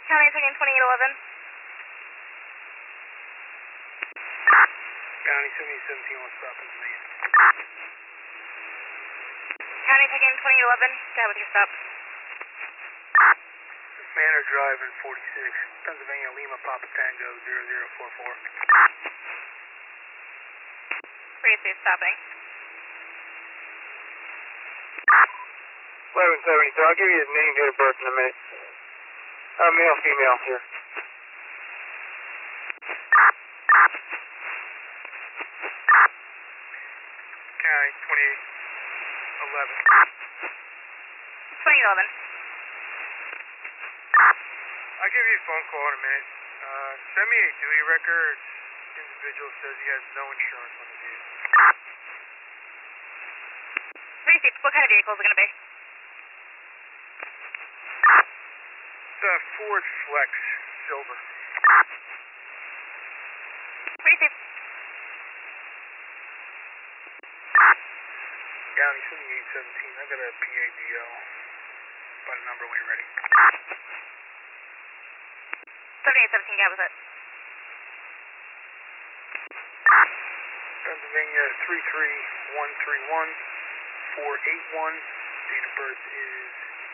County taking 2811. County 7017, what's up in the main? County taking 2811. Go ahead with your stop. Manor Drive in 46, Pennsylvania, Lima, Papa Tango 0044. Pretty safe stopping. 1170, so I'll give you his name, date of birth in a minute. Male, female here. County 2811. 2811. I'll give you a phone call in a minute. Send me a duty record. Individual says he has no insurance on the vehicle. Pretty safe. What kind of vehicle is it going to be? It's a Ford Flex, silver. Pretty safe. County 7817, I got a PADL. By the number when you're ready. 7817, go with it. Pennsylvania 33131 481. Date of birth is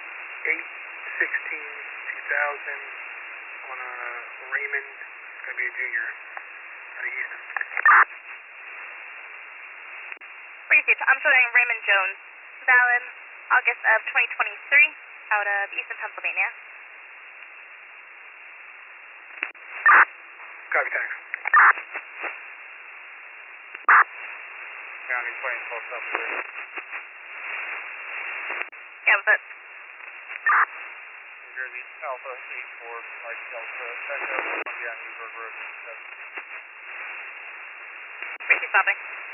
8/16/2000 on a Raymond. It's going to be a junior out of Houston. Pretty safe. I'm showing Raymond Jones. Valid August of 2023 out of Easton, Pennsylvania. Copy, thanks. County 2473. Yeah, with it. New Jersey Alpha 84 Mike Delta Echo Columbia Newburgh Road 7. Pretty safe stopping.